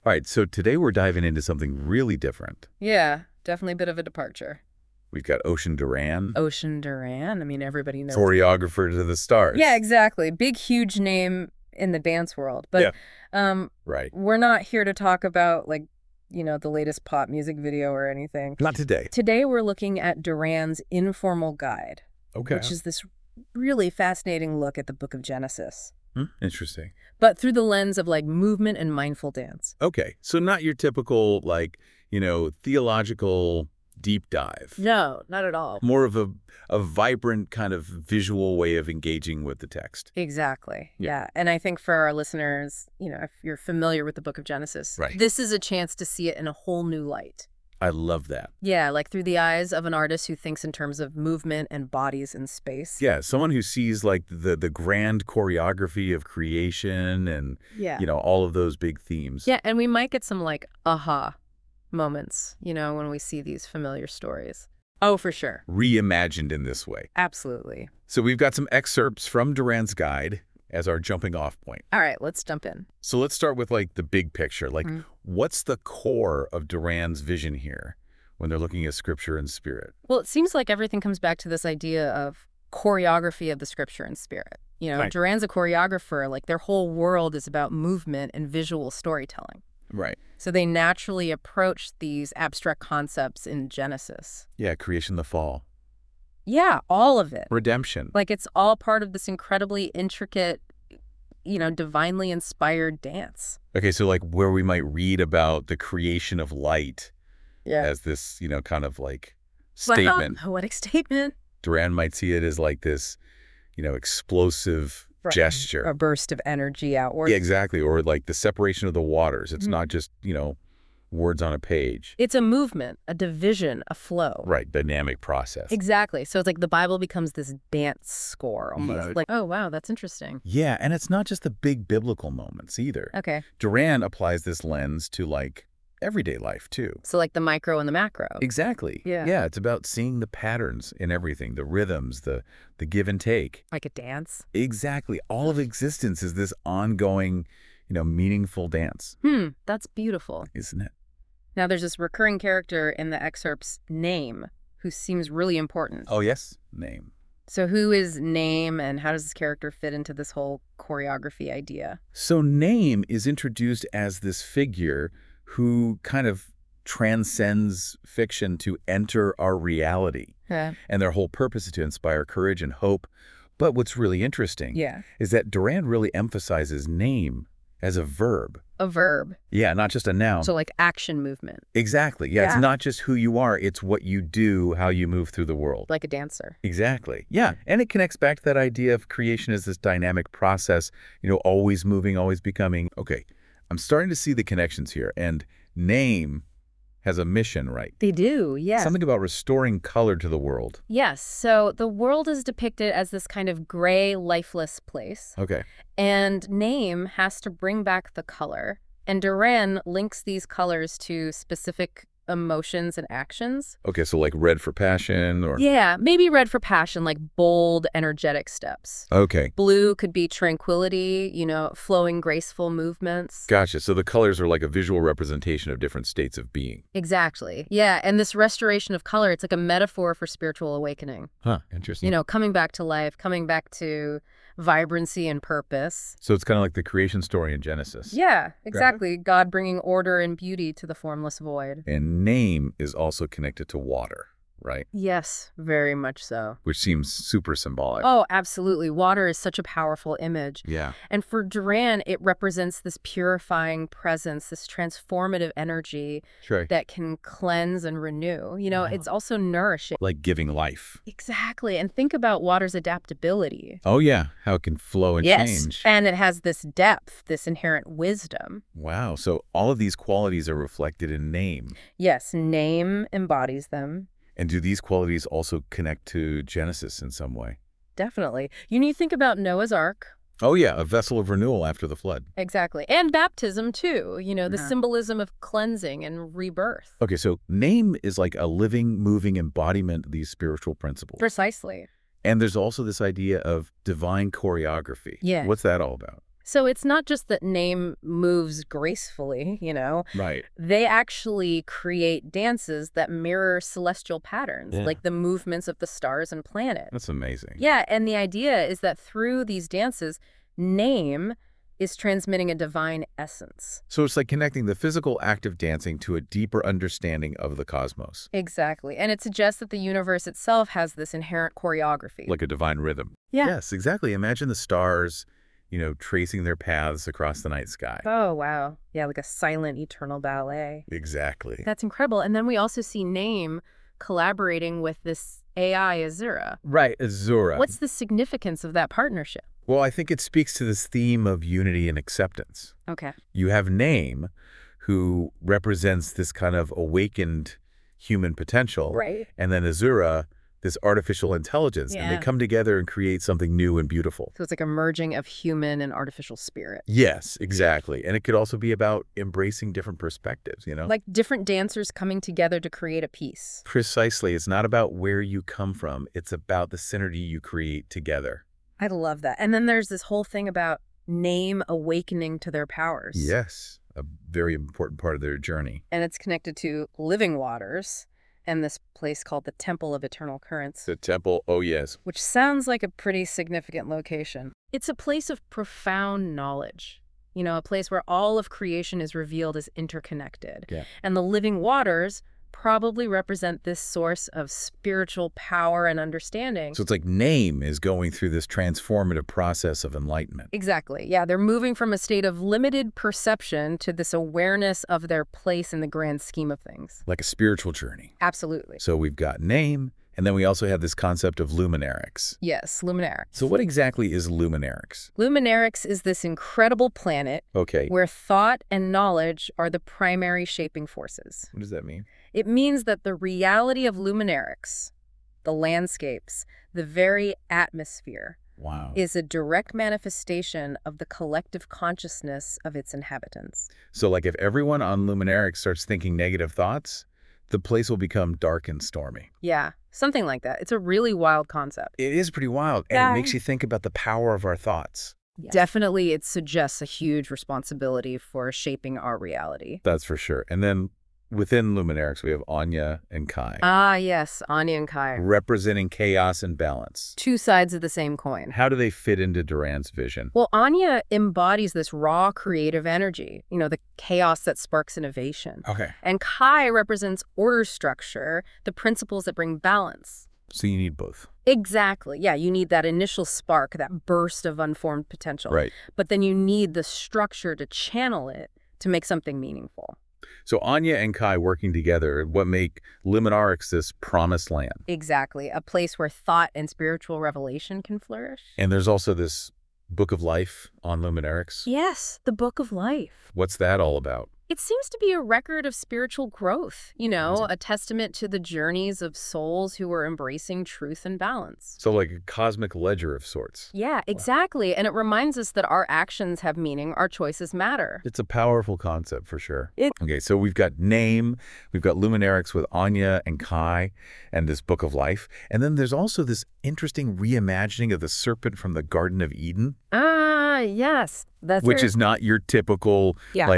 All right, so today we're diving into something really different. Yeah, definitely a bit of a departure. We've got Ocean Duran, Ocean Duran, I mean, everybody knows. choreographer to the stars. Yeah, exactly. Big, huge name in the dance world. But Right. we're not here to talk about, like, the latest pop music video or anything. Not today. Today we're looking at Duran's Informal Guide, Okay. which is this really fascinating look at the Book of Genesis, Interesting. but through the lens of, like, movement and mindful dance. Okay, so not your typical, like, theological deep dive. No, not at all. More of a vibrant kind of visual way of engaging with the text. Exactly. Yeah. Yeah. And I think for our listeners, if you're familiar with the Book of Genesis, Right. this is a chance to see it in a whole new light. I love that. Yeah, like through the eyes of an artist who thinks in terms of movement and bodies in space. Yeah, someone who sees like the grand choreography of creation and, Yeah. all of those big themes. Yeah, and we might get some like aha moments, when we see these familiar stories. Oh, for sure. Reimagined in this way. Absolutely. So we've got some excerpts from Duran's guide as our jumping off point. All right, let's jump in. So let's start with like the big picture. Like what's the core of Duran's vision here when they're looking at scripture and spirit? Well, it seems like everything comes back to this idea of choreography of the scripture and spirit. Right. Duran's a choreographer, like their whole world is about movement and visual storytelling. Right. So they naturally approach these abstract concepts in Genesis. Yeah, creation, the fall. Yeah, all of it. Redemption. Like it's all part of this incredibly intricate, divinely inspired dance. Okay, so like where we might read about the creation of light as this, kind of like statement. Wow, poetic statement. Duran might see it as like this, explosive gesture. A burst of energy outward. Yeah, exactly. Or like the separation of the waters. It's not just, words on a page. It's a movement, a division, a flow. Right, dynamic process. Exactly. So it's like the Bible becomes this dance score almost. Yeah. Like, oh, wow, that's interesting. Yeah, and it's not just the big biblical moments either. Okay. Duran applies this lens to like everyday life too. So like the micro and the macro. Exactly. Yeah. Yeah, it's about seeing the patterns in everything, the rhythms, the give and take. Like a dance. Exactly. All of existence is this ongoing, meaningful dance. That's beautiful. Isn't it? Now there's this recurring character in the excerpt's name who seems really important. Oh, yes. Name. So who is Name and how does this character fit into this whole choreography idea? So Name is introduced as this figure who kind of transcends fiction to enter our reality. Yeah. And their whole purpose is to inspire courage and hope. But what's really interesting is that Duran really emphasizes name as a verb. A verb. Yeah, not just a noun. So like action movement. Exactly. Yeah, it's not just who you are, it's what you do, how you move through the world. Like a dancer. Exactly. Yeah, and it connects back to that idea of creation as this dynamic process, always moving, always becoming. Okay, I'm starting to see the connections here, and name has a mission, right? They do, yes. Something about restoring color to the world. Yes, so the world is depicted as this kind of gray, lifeless place. Okay. And Name has to bring back the color. And Duran links these colors to specific emotions and actions. Okay, so like red for passion or... Yeah, maybe red for passion, like bold, energetic steps. Okay. Blue could be tranquility, flowing, graceful movements. Gotcha. So the colors are like a visual representation of different states of being. Exactly. Yeah, and this restoration of color, it's like a metaphor for spiritual awakening. Huh, interesting. Coming back to life, coming back to vibrancy and purpose. So it's kind of like the creation story in Genesis. Yeah, exactly. God bringing order and beauty to the formless void. And name is also connected to water, right? Yes, very much so. Which seems super symbolic. Oh, absolutely. Water is such a powerful image. Yeah. And for Duran, it represents this purifying presence, this transformative energy that can cleanse and renew. It's also nourishing. Like giving life. Exactly. And think about water's adaptability. Oh, yeah. How it can flow and change. And it has this depth, this inherent wisdom. Wow. So all of these qualities are reflected in name. Yes, Name embodies them. And do these qualities also connect to Genesis in some way? Definitely. You think about Noah's Ark. Oh, yeah, a vessel of renewal after the flood. Exactly. And baptism, too. The symbolism of cleansing and rebirth. Okay, so name is like a living, moving embodiment of these spiritual principles. Precisely. And there's also this idea of divine choreography. Yeah. What's that all about? So it's not just that name moves gracefully, Right. They actually create dances that mirror celestial patterns, Yeah. like the movements of the stars and planets. That's amazing. Yeah, and the idea is that through these dances, name is transmitting a divine essence. So it's like connecting the physical act of dancing to a deeper understanding of the cosmos. Exactly. And it suggests that the universe itself has this inherent choreography. Like a divine rhythm. Yeah. Yes, exactly. Imagine the stars, tracing their paths across the night sky. Oh, wow. Yeah, like a silent, eternal ballet. Exactly. That's incredible. And then we also see Name collaborating with this AI Azura. Right, Azura. What's the significance of that partnership? Well, I think it speaks to this theme of unity and acceptance. Okay. You have Name, who represents this kind of awakened human potential. Right. And then Azura, this artificial intelligence. Yeah. And they come together and create something new and beautiful. So it's like a merging of human and artificial spirit. Yes, exactly. And it could also be about embracing different perspectives, Like different dancers coming together to create a piece. Precisely. It's not about where you come from. It's about the synergy you create together. I love that. And then there's this whole thing about Name awakening to their powers. Yes, a very important part of their journey. And it's connected to living waters and this place called the Temple of Eternal Currents. The temple, oh yes. Which sounds like a pretty significant location. It's a place of profound knowledge. A place where all of creation is revealed as interconnected. Yeah. And the living waters probably represent this source of spiritual power and understanding. So it's like Name is going through this transformative process of enlightenment. Exactly. Yeah, they're moving from a state of limited perception to this awareness of their place in the grand scheme of things. Like a spiritual journey. Absolutely. So we've got Name, and then we also have this concept of Luminarix. Yes, Luminarix. So what exactly is Luminarix? Luminarix is this incredible planet where thought and knowledge are the primary shaping forces. What does that mean? It means that the reality of Luminarix, the landscapes, the very atmosphere, Wow. is a direct manifestation of the collective consciousness of its inhabitants. So like if everyone on Luminarix starts thinking negative thoughts, the place will become dark and stormy. Yeah, something like that. It's a really wild concept. It is pretty wild, and it makes you think about the power of our thoughts. Yes. Definitely, it suggests a huge responsibility for shaping our reality. That's for sure. And then within Luminarix, we have Anya and Kai. Ah, yes, Anya and Kai. Representing chaos and balance. Two sides of the same coin. How do they fit into Duran's vision? Well, Anya embodies this raw creative energy, the chaos that sparks innovation. Okay. And Kai represents order structure, the principles that bring balance. So you need both. Exactly. Yeah, you need that initial spark, that burst of unformed potential. Right. But then you need the structure to channel it to make something meaningful. So Anya and Kai working together, what make Luminarix this promised land. Exactly. A place where thought and spiritual revelation can flourish. And there's also this Book of Life on Luminarix. Yes, the Book of Life. What's that all about? It seems to be a record of spiritual growth, a testament to the journeys of souls who were embracing truth and balance. So like a cosmic ledger of sorts. Yeah, exactly. And it reminds us that our actions have meaning, our choices matter. It's a powerful concept for sure. Okay, so we've got Name, we've got Luminarix with Anya and Kai, and this Book of Life. And then there's also this interesting reimagining of the serpent from the Garden of Eden. Ah, yes. Which is not your typical,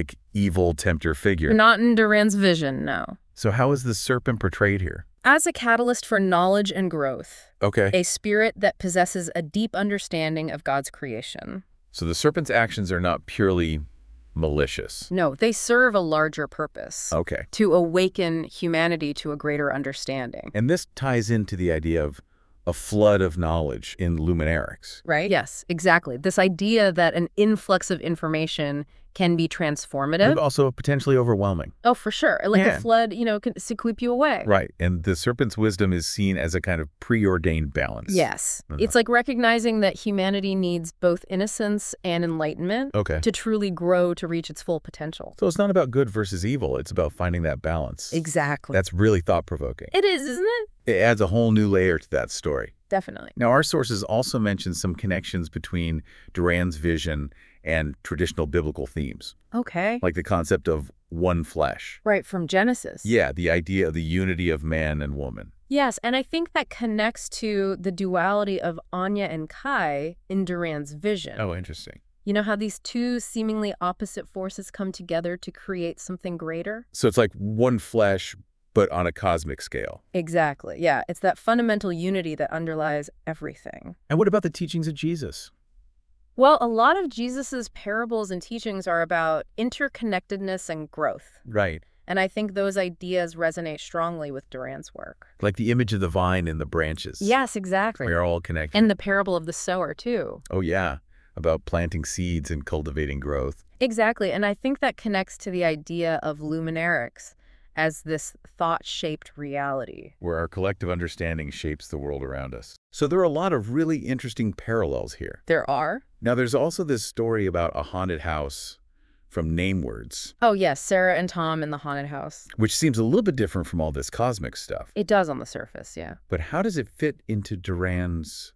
evil tempter figure. Not in Duran's vision, no. So how is the serpent portrayed here? As a catalyst for knowledge and growth. Okay. A spirit that possesses a deep understanding of God's creation. So the serpent's actions are not purely malicious. No, they serve a larger purpose. Okay. To awaken humanity to a greater understanding. And this ties into the idea of a flood of knowledge in Luminarix. Right? Yes, exactly. This idea that an influx of information can be transformative. And also potentially overwhelming. Oh, for sure. Like a flood, can sweep you away. Right. And the serpent's wisdom is seen as a kind of preordained balance. Yes. It's like recognizing that humanity needs both innocence and enlightenment to truly grow to reach its full potential. So it's not about good versus evil. It's about finding that balance. Exactly. That's really thought-provoking. It is, isn't it? It adds a whole new layer to that story. Definitely. Now, our sources also mention some connections between Duran's vision and traditional biblical themes. Okay. Like the concept of one flesh. Right, from Genesis. Yeah, the idea of the unity of man and woman. Yes, and I think that connects to the duality of Anya and Kai in Duran's vision. Oh, interesting. You know how these two seemingly opposite forces come together to create something greater? So it's like one flesh, but on a cosmic scale. Exactly. Yeah, it's that fundamental unity that underlies everything. And what about the teachings of Jesus? Well, a lot of Jesus's parables and teachings are about interconnectedness and growth. Right. And I think those ideas resonate strongly with Duran's work. Like the image of the vine and the branches. Yes, exactly. We are all connected. And the parable of the sower, too. Oh, yeah. About planting seeds and cultivating growth. Exactly. And I think that connects to the idea of luminarics as this thought-shaped reality. Where our collective understanding shapes the world around us. So there are a lot of really interesting parallels here. There are? Now, there's also this story about a haunted house from Namewords. Oh, yes, Sarah and Tom in the haunted house. Which seems a little bit different from all this cosmic stuff. It does on the surface, yeah. But how does it fit into Duran's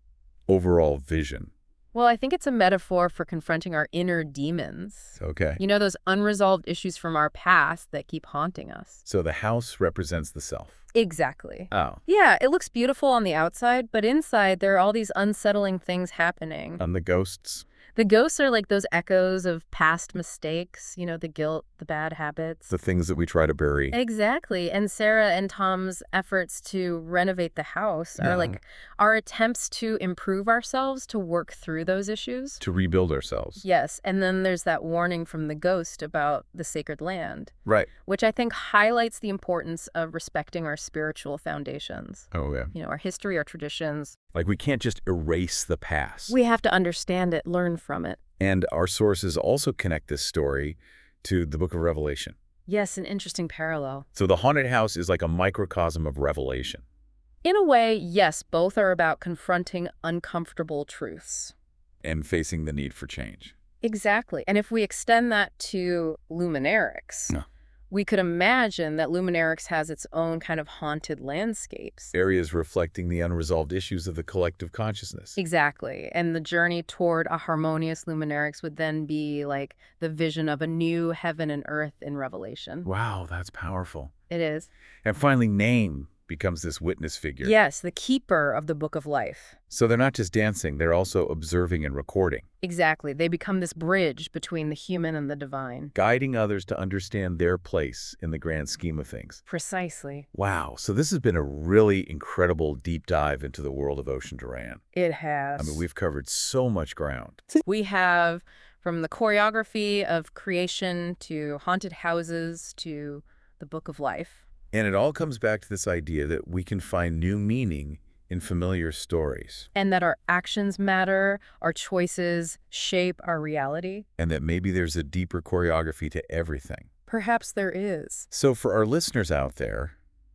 overall vision? Well, I think it's a metaphor for confronting our inner demons. Okay. You know, those unresolved issues from our past that keep haunting us. So the house represents the self. Exactly. Oh. Yeah, it looks beautiful on the outside, but inside there are all these unsettling things happening. And the ghosts? The ghosts are like those echoes of past mistakes, you know, the guilt, the bad habits. The things that we try to bury. Exactly. And Sarah and Tom's efforts to renovate the house are like our attempts to improve ourselves, to work through those issues. To rebuild ourselves. Yes. And then there's that warning from the ghost about the sacred land. Right. Which I think highlights the importance of respecting our spiritual foundations. Oh, yeah. You know, our history, our traditions. Like we can't just erase the past. We have to understand it, learn from it. And our sources also connect this story to the book of Revelation. Yes, an interesting parallel. So the haunted house is like a microcosm of Revelation. In a way, yes, both are about confronting uncomfortable truths. And facing the need for change. Exactly. And if we extend that to luminarics, we could imagine that luminarics has its own kind of haunted landscapes. Areas reflecting the unresolved issues of the collective consciousness. Exactly. And the journey toward a harmonious luminarics would then be like the vision of a new heaven and earth in Revelation. Wow, that's powerful. It is. And finally, Name becomes this witness figure. Yes, the keeper of the book of life. So they're not just dancing, they're also observing and recording. Exactly. They become this bridge between the human and the divine. Guiding others to understand their place in the grand scheme of things. Precisely. Wow. So this has been a really incredible deep dive into the world of Ocean Duran. It has. I mean, we've covered so much ground. We have from the choreography of creation to haunted houses to the book of life. And it all comes back to this idea that we can find new meaning in familiar stories. And that our actions matter, our choices shape our reality. And that maybe there's a deeper choreography to everything. Perhaps there is. So for our listeners out there,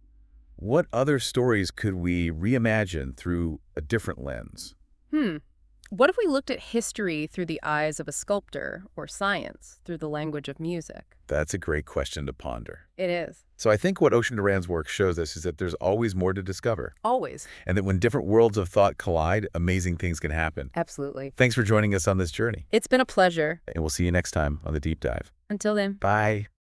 what other stories could we reimagine through a different lens? What if we looked at history through the eyes of a sculptor or science through the language of music? That's a great question to ponder. It is. So I think what Ocean Duran's work shows us is that there's always more to discover. Always. And that when different worlds of thought collide, amazing things can happen. Absolutely. Thanks for joining us on this journey. It's been a pleasure. And we'll see you next time on The Deep Dive. Until then. Bye.